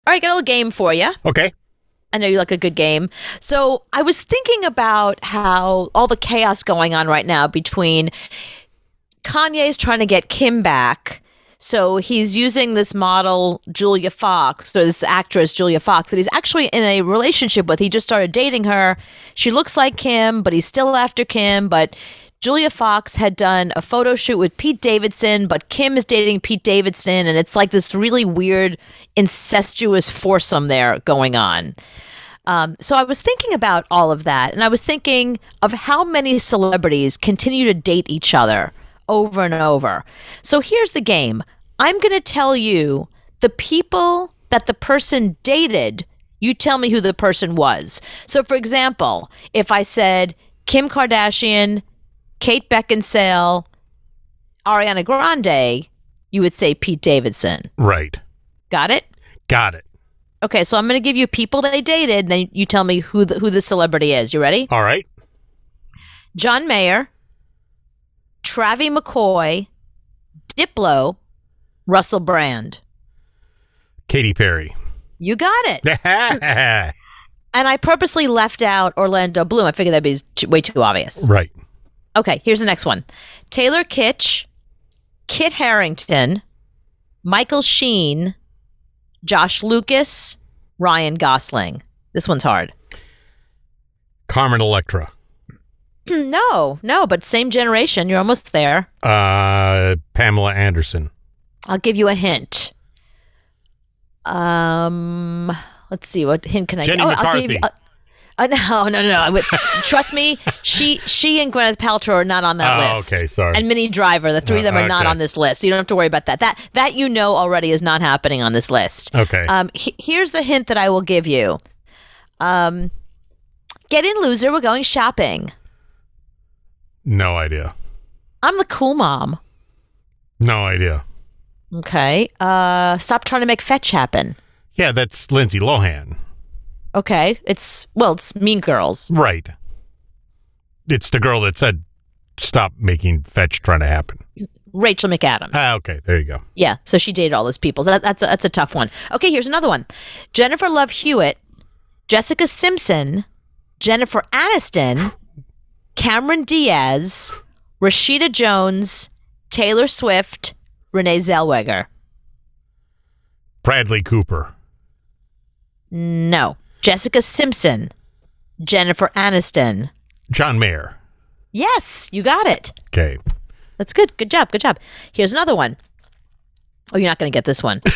All right, got a little game for you. Okay. I know you like a good game. So I was thinking about how all the chaos going on right now between Kanye's trying to get Kim back. So he's using this model, Julia Fox, or this actress, Julia Fox, that he's actually in a relationship with. He just started dating her. She looks like Kim, but he's still after Kim. But Julia Fox had done a photo shoot with Pete Davidson, but Kim is dating Pete Davidson. And it's like this really weird, incestuous foursome there going on. So I was thinking about all of that, and I was thinking of how many celebrities continue to date each other over and over. So here's the game. I'm going to tell you the people that the person dated. You tell me who the person was. So, for example, if I said Kim Kardashian, Kate Beckinsale, Ariana Grande, you would say Pete Davidson. Right. Got it? Got it. Okay, so I'm going to give you people they dated, and then you tell me who the celebrity is. You ready? All right. John Mayer, Travie McCoy, Diplo, Russell Brand. Katy Perry. You got it. Right. And I purposely left out Orlando Bloom. I figured that'd be way too obvious. Okay, here's the next one. Taylor Kitsch, Kit Harington, Michael Sheen, Josh Lucas, Ryan Gosling. This one's hard. Carmen Electra. No, but same generation. You're almost there. Pamela Anderson. I'll give you a hint. Let's see. What hint can I Jenny give? McCarthy. No. Trust me, she and Gwyneth Paltrow are not on that list. Okay, sorry. And Minnie Driver, the three of them are not on this list. You don't have to worry about that. That you know already is not happening on this list. Okay. Here's the hint that I will give you. Get in, loser. We're going shopping. No idea. I'm the cool mom. No idea. Okay. Stop trying to make fetch happen. Yeah, that's Lindsay Lohan. Okay. It's Mean Girls. Right. It's the girl that said, stop making fetch trying to happen. Rachel McAdams. Okay. There you go. Yeah. So she dated all those people. So that's a tough one. Okay. Here's another one. Jennifer Love Hewitt, Jessica Simpson, Jennifer Aniston, Cameron Diaz, Rashida Jones, Taylor Swift, Renee Zellweger. Bradley Cooper. No. Jessica Simpson, Jennifer Aniston. John Mayer. Yes, you got it. Okay. That's good. Good job. Here's another one. Oh, you're not going to get this one.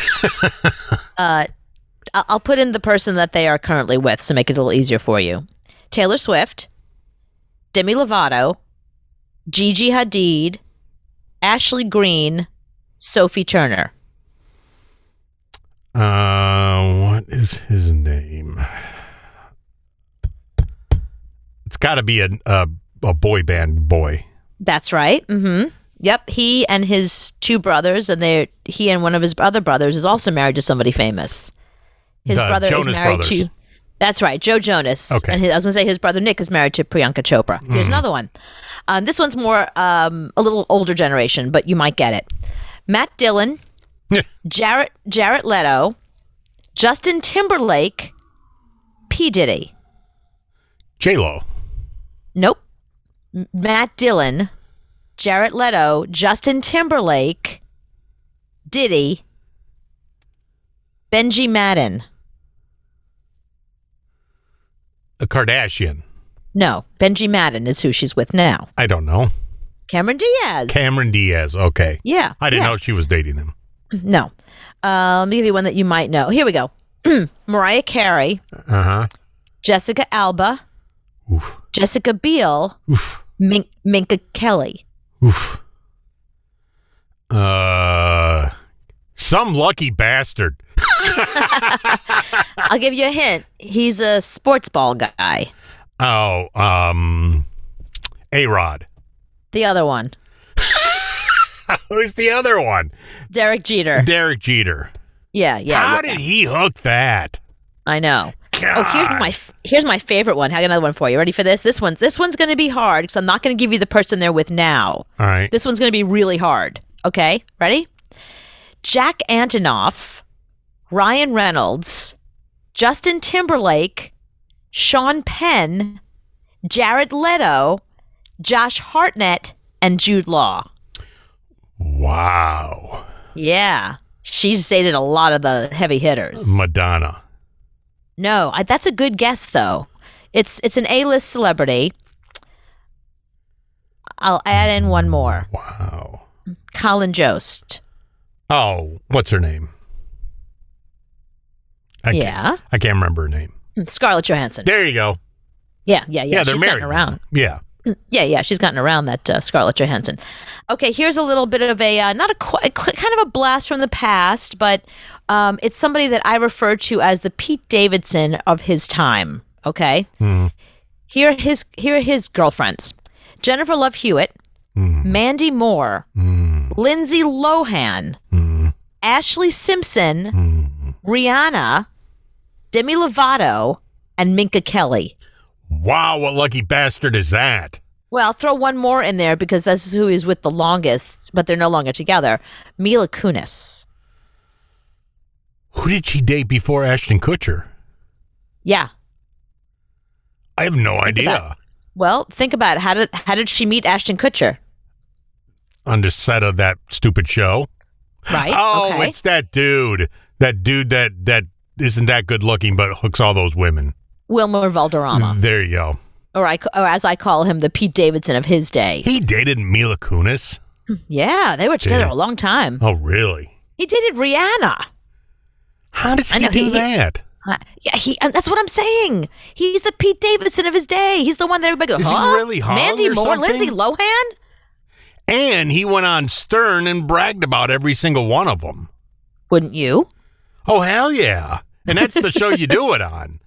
I'll put in the person that they are currently with to make it a little easier for you. Taylor Swift, Demi Lovato, Gigi Hadid, Ashley Greene, Sophie Turner. What is his name? It's got to be a boy band boy. That's right. Mm-hmm. Yep. He and his two brothers, and he and one of his other brothers is also married to somebody famous. His brother Jonas is married Brothers. to. That's right, Joe Jonas. Okay. And I was going to say his brother Nick is married to Priyanka Chopra. Here's another one. This one's more a little older generation, but you might get it. Matt Dillon, Jared Leto, Justin Timberlake, P. Diddy. J-Lo. Nope. Matt Dillon, Jared Leto, Justin Timberlake, Diddy, Benji Madden. A Kardashian. No, Benji Madden is who she's with now. I don't know. Cameron Diaz. Cameron Diaz. Okay. Yeah. I didn't know she was dating him. No. Let me give you one that you might know. Here we go. Mariah Carey. Uh-huh. Jessica Alba. Oof. Jessica Biel. Oof. Minka Kelly. Oof. Some lucky bastard. I'll give you a hint. He's a sports ball guy. Oh, A-Rod. The other one. Who's the other one? Derek Jeter. Derek Jeter. Yeah. How did he hook that? I know. God. Oh, here's my favorite one. I got another one for you. Ready for this? This one's going to be hard because I'm not going to give you the person they're with now. All right. This one's going to be really hard. Okay, ready? Jack Antonoff, Ryan Reynolds, Justin Timberlake, Sean Penn, Jared Leto, Josh Hartnett, and Jude Law. Wow. Yeah. She's dated a lot of the heavy hitters. Madonna. No, that's a good guess, though. It's an A-list celebrity. I'll add in one more. Wow. Colin Jost. Oh, what's her name? I can't remember her name. Scarlett Johansson. There you go. Yeah. Yeah, they're She's married. gotten around. Yeah. Yeah. She's gotten around, that Scarlett Johansson. Okay, here's a little bit of a kind of a blast from the past, but it's somebody that I refer to as the Pete Davidson of his time. Okay. Here are his girlfriends: Jennifer Love Hewitt, Mandy Moore, Lindsay Lohan, Ashley Simpson, Rihanna, Demi Lovato, and Minka Kelly. Wow, what lucky bastard is that? Well, I'll throw one more in there because this is who he's with the longest, but they're no longer together. Mila Kunis. Who did she date before Ashton Kutcher? Yeah. I have no idea. Well, think about it. How did she meet Ashton Kutcher? On the set of that stupid show. Right. Oh, okay. It's that dude. That dude that isn't that good looking but hooks all those women. Wilmer Valderrama. There you go. Or as I call him, the Pete Davidson of his day. He dated Mila Kunis? Yeah, they were together a long time. Oh, really? He dated Rihanna. How does he do that? That's what I'm saying. He's the Pete Davidson of his day. He's the one that everybody goes, Is he really hung Mandy or Moore, something? Lindsay Lohan? And he went on Stern and bragged about every single one of them. Wouldn't you? Oh, hell yeah. And that's the show you do it on.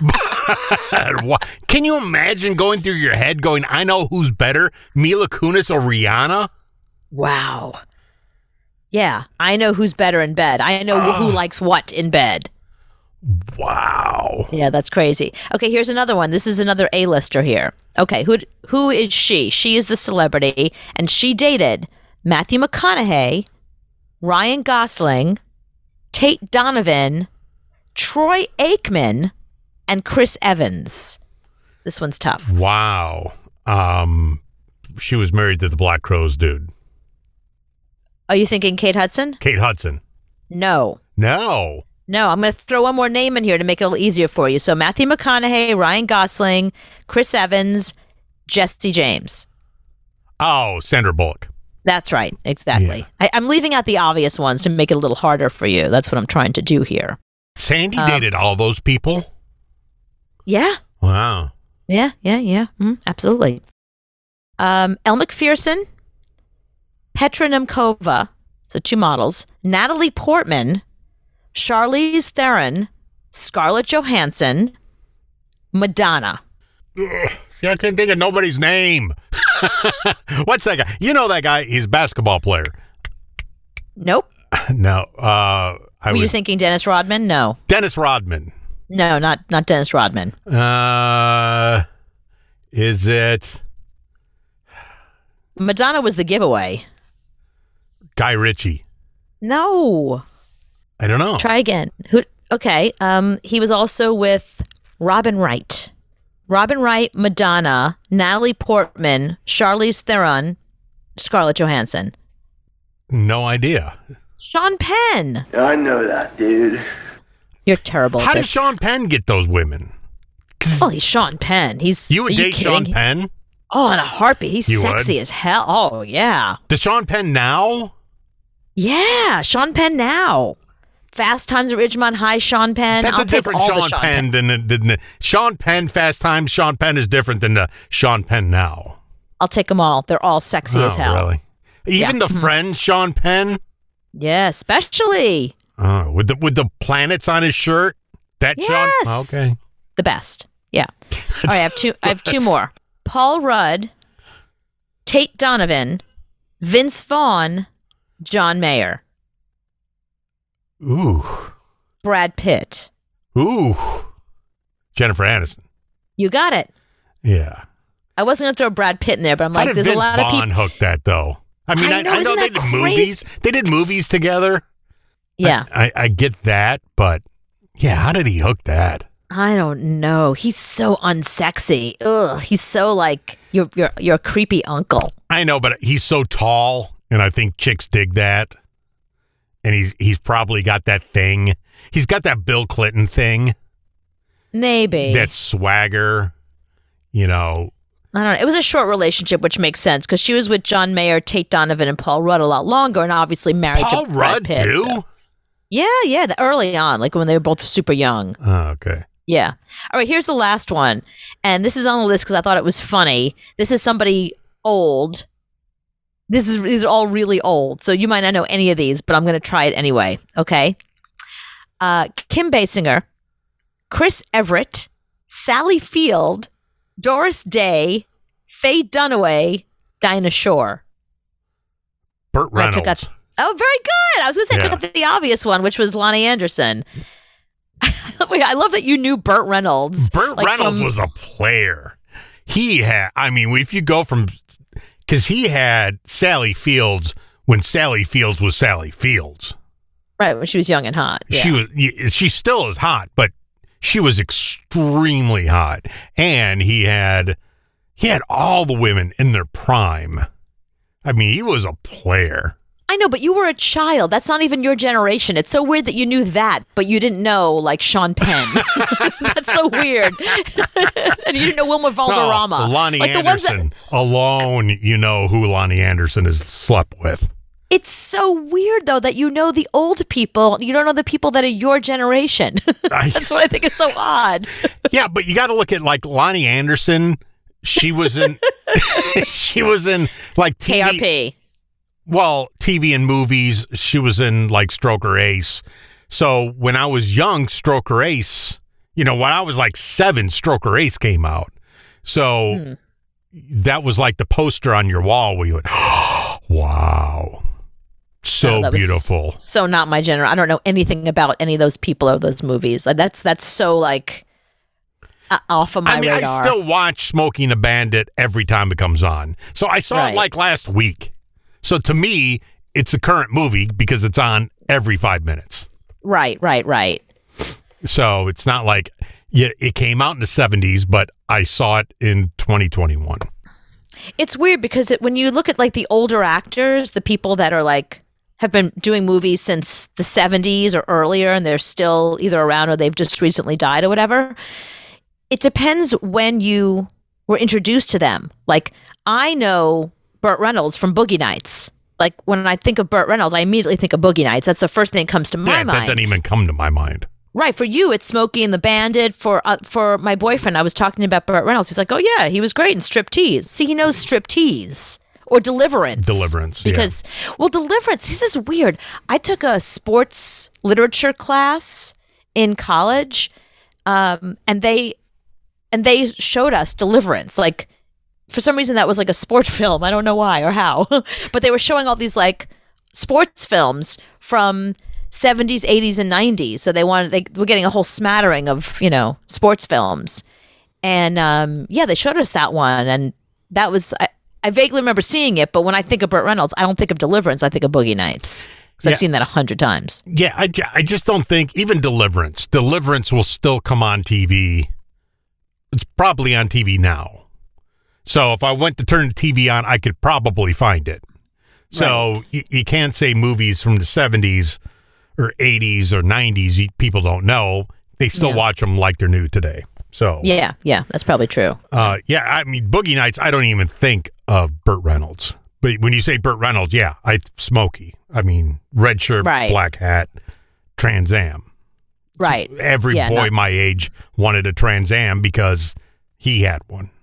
Can you imagine going through your head going, I know who's better, Mila Kunis or Rihanna? Wow. Yeah, I know who's better in bed. I know who likes what in bed. Wow. Yeah, that's crazy. Okay, here's another one. This is another A-lister here. Okay, who is she? She is the celebrity, and she dated Matthew McConaughey, Ryan Gosling, Tate Donovan, Troy Aikman, and Chris Evans. This one's tough. Wow. She was married to the Black Crowes dude. Are you thinking Kate Hudson? Kate Hudson. No. No. No, I'm going to throw one more name in here to make it a little easier for you. So Matthew McConaughey, Ryan Gosling, Chris Evans, Jesse James. Oh, Sandra Bullock. That's right. Exactly. Yeah. I'm leaving out the obvious ones to make it a little harder for you. That's what I'm trying to do here. Sandy dated all those people? Yeah. Wow. Yeah. Absolutely. Elle Macpherson, Petra Nemkova, so two models, Natalie Portman, Charlize Theron, Scarlett Johansson, Madonna. Ugh, see, I couldn't think of nobody's name. What's that guy? You know that guy? He's a basketball player. Nope. No. Were you thinking Dennis Rodman? No. Dennis Rodman. No, not Dennis Rodman. Is it? Madonna was the giveaway. Guy Ritchie. No. I don't know. Try again. Who? Okay. He was also with Robin Wright. Robin Wright, Madonna, Natalie Portman, Charlize Theron, Scarlett Johansson. No idea. Sean Penn. I know that, dude. You're terrible. How does Sean Penn get those women? Oh, he's Sean Penn. You would date Sean Penn? Oh, in a heartbeat. He's sexy as hell. Oh, yeah. Does Sean Penn now? Yeah, Sean Penn now. Fast Times at Ridgemont High, Sean Penn. That's a different Sean Penn than the Sean Penn. Fast Times, Sean Penn is different than the Sean Penn now. I'll take them all. They're all sexy as hell. Really? Even the friend Sean Penn? Yeah, especially. With the planets on his shirt? That yes. Sean? Okay. The best. Yeah. All right, I have two more. Paul Rudd, Tate Donovan, Vince Vaughn, John Mayer. Ooh. Brad Pitt. Ooh. Jennifer Aniston. You got it. Yeah. I wasn't going to throw Brad Pitt in there, but I'm like, there's Vince a lot Vaughn of people. Hook that though? I mean, I know they did movies. They did movies together. Yeah. I get that, but yeah, how did he hook that? I don't know. He's so unsexy. Ugh. He's so like you're a creepy uncle. I know, but he's so tall, and I think chicks dig that. And he's probably got that thing. He's got that Bill Clinton thing. Maybe. That swagger, I don't know. It was a short relationship, which makes sense because she was with John Mayer, Tate Donovan, and Paul Rudd a lot longer, and obviously married Paul to Brad Rudd Pitt, too. so. Yeah, early on, like when they were both super young. Oh, okay. Yeah. All right, here's the last one. And this is on the list because I thought it was funny. This is somebody old. These are all really old. So you might not know any of these, but I'm going to try it anyway. Okay. Kim Basinger, Chris Everett, Sally Field, Doris Day, Faye Dunaway, Dinah Shore. Burt Reynolds. Oh, very good. I was going to say I took out the obvious one, which was Lonnie Anderson. Wait, I love that you knew Burt Reynolds. Burt Reynolds was a player. He had, if you go from, because he had Sally Fields when Sally Fields was Sally Fields. Right, when she was young and hot. Yeah. She still is hot, but she was extremely hot. And he had all the women in their prime. He was a player. I know, but you were a child. That's not even your generation. It's so weird that you knew that, but you didn't know, like, Sean Penn. That's so weird. And you didn't know Wilmer Valderrama. No, Lonnie Anderson. Alone, you know who Lonnie Anderson has slept with. It's so weird, though, that you know the old people. You don't know the people that are your generation. That's what I think is so odd. Yeah, but you got to look at, like, Lonnie Anderson. She was in, like, TV. KRP. Well, TV and movies, she was in like Stroker Ace. So when I was young, Stroker Ace, when I was like 7, Stroker Ace came out. So that was like the poster on your wall where you went, oh, wow. So beautiful. So not my generation. I don't know anything about any of those people or those movies. That's so like off of my radar. I still watch Smoking the Bandit every time it comes on. So I saw it like last week. So to me, it's a current movie because it's on every 5 minutes. Right. So it's not like it came out in the 70s, but I saw it in 2021. It's weird because when you look at like the older actors, the people that are like have been doing movies since the 70s or earlier, and they're still either around or they've just recently died or whatever, it depends when you were introduced to them. Like, I know Burt Reynolds from Boogie Nights. Like, when I think of Burt Reynolds, I immediately think of Boogie Nights. That's the first thing that comes to my mind. That doesn't even come to my mind. Right. For you, it's Smokey and the Bandit. For my boyfriend, I was talking about Burt Reynolds. He's like, oh, yeah, he was great in Striptease. See, he knows Striptease. Or Deliverance. Because, Deliverance, this is weird. I took a sports literature class in college, and they showed us Deliverance. Like, for some reason, that was like a sports film. I don't know why or how. But they were showing all these like sports films from 70s, 80s, and 90s. So they were getting a whole smattering of, sports films. And they showed us that one. And that was, I vaguely remember seeing it. But when I think of Burt Reynolds, I don't think of Deliverance. I think of Boogie Nights. Because I've seen that 100 times. Yeah, I just don't think, even Deliverance will still come on TV. It's probably on TV now. So if I went to turn the TV on, I could probably find it. So you can't say movies from the 70s or 80s or 90s people don't know. They still watch them like they're new today. So yeah, that's probably true. Boogie Nights, I don't even think of Burt Reynolds. But when you say Burt Reynolds, Smokey. Red shirt, black hat, Trans Am. Right. So every boy my age wanted a Trans Am because he had one.